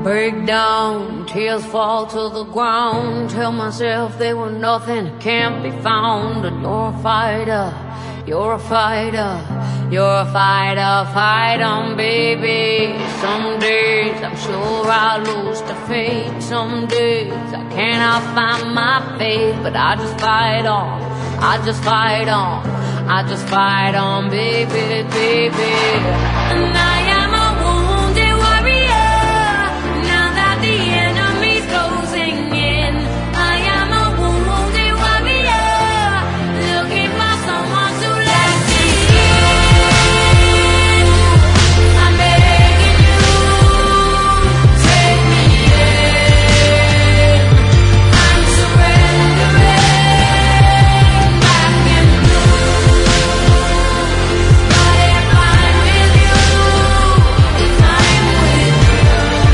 Break down, tears fall to the ground. Tell myself they were nothing, can't be found. And you're a fighter, you're a fighter, you're a fighter, fight on, baby. Some days I'm sure I'll lose to fate. Some days I cannot find my faith, but I just fight on, I just fight on, I just fight on, baby, baby. And I am a wounded warrior, now that the enemy's closing in. I am a wounded warrior, looking for someone to let me in. I'm begging you, take me in. I'm surrendering back in blue. But if I'm with you, if I'm with you,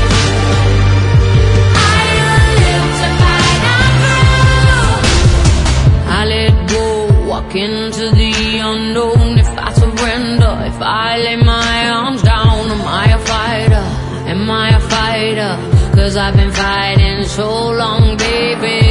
I will live to fight on through. I let go, walk into the unknown. If I surrender, if I lay my arms down, am I a fighter? Am I a fighter? 'Cause I've been fighting so long, baby.